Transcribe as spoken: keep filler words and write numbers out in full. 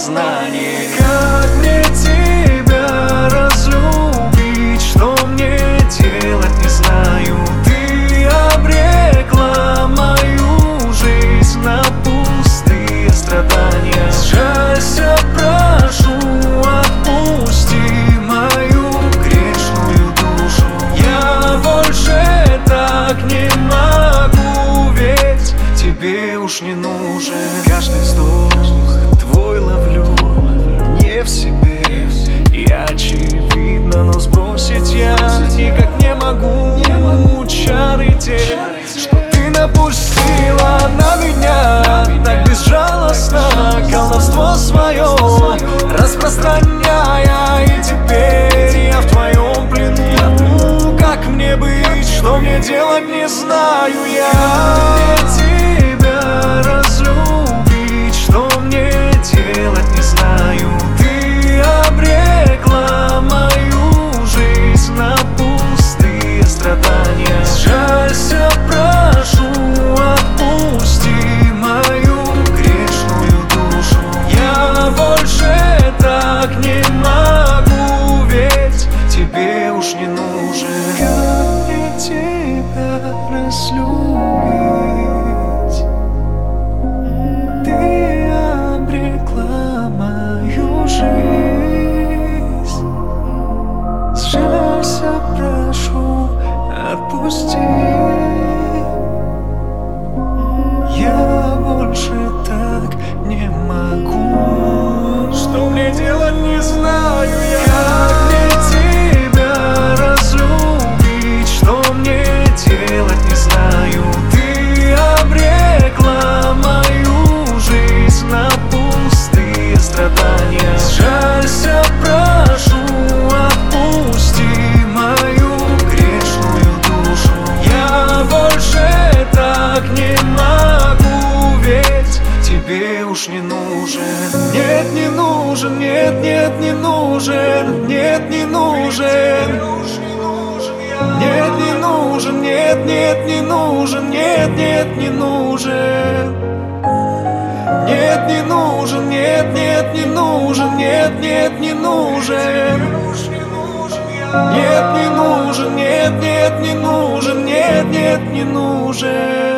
сознание. Как мне тебя разлюбить, что мне делать, не знаю. Ты обрекла мою жизнь на пустые страдания. Сжалься, прошу, отпусти мою грешную душу. Я больше так не могу, ведь тебе уж не нужен. Каждый вздох твой ловлю не в себе, и очевидно, но сбросить я никак не могу. Чары те, что ты напустила на меня, так безжалостно колдовство свое распространяя, и теперь я в твоем плену. Как мне быть, что мне делать, не знаю я. Тебя разлюбить, что мне делать, не знаю. Ты обрекла мою жизнь на пустые страдания. Сжалься, прошу, отпусти мою грешную душу. Я больше так не могу, ведь тебе уж не нужен. Как мне тебя разлюбить? Ты обрекла мою жизнь. Сжалься, прошу, отпусти. Я больше так не могу. Что мне делать, не знаю я. Как мне тебя разлюбить, что мне делать, не знаю. Ты обрекла мою жизнь на пустые страдания. Сжалься, прошу, отпусти мою грешную душу. Я больше так не могу, ведь тебе уж не нужен. Нет, не нужен, нет, нет, не нужен, нет, не нужен. Нет, не нужен, нет, нет, не нужен, нет, нет, не нужен. Нет, не нужен, нет, нет, не нужен, нет, нет, не нужен. Нет, не нужен, нет, нет, не нужен, нет, нет, не нужен.